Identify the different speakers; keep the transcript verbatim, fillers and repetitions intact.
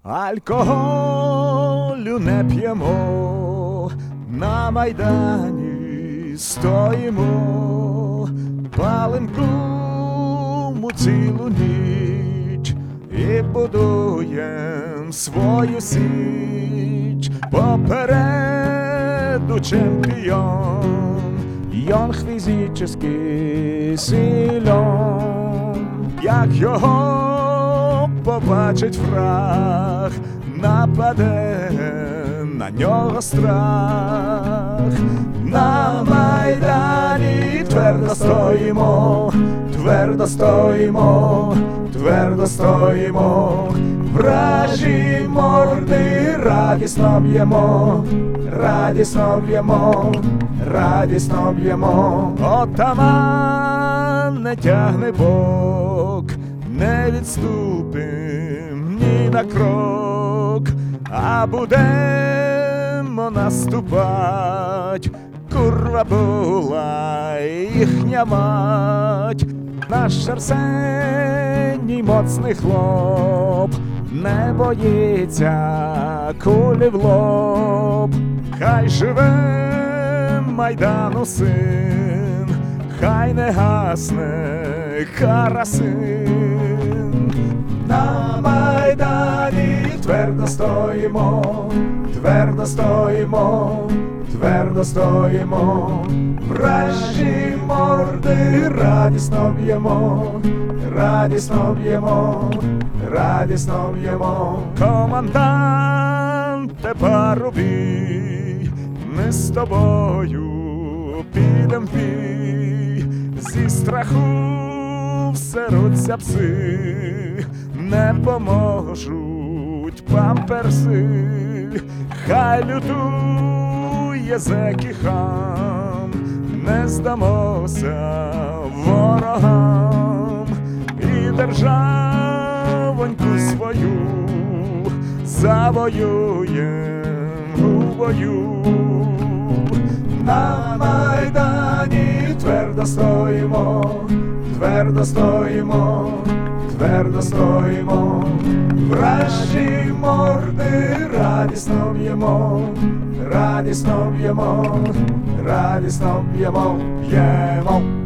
Speaker 1: Алкоголю не п'ємо, на майдані стоїмо, палим куму цілу ніч і будуєм свою січ. Попереду чемпіон, і он фізически силен. Як його побачить враг, нападе на нього страх. На майдані твердо стоїмо, твердо стоїмо, твердо стоїмо, вражі морди радісно б'ємо, радісно б'ємо, радісно б'ємо. Отаман не тягне бок, не відступим ні на крок, а будемо наступать. Курва була їхня мать. Наш Арсеній моцний хлоп, не боїться кулі в лоб. Хай живе Майдану син, хай не гасне Карасин. На майдані твердо стоїмо, твердо стоїмо, твердо стоїмо, вражі морди радісно б'ємо, радісно б'ємо, радісно б'ємо. Команданте Парубій, ми з тобою підем в бій. Зі страху все руться пси, не поможуть памперси. Хай лютує зек і хам, не здамося ворогам. І державоньку свою завоюєм у бою. На майдані твердо стоїмо, твердо стоїмо, твердо стоїмо, вражі морди радісно б'ємо, радісно б'ємо, радісно б'ємо, б'ємо.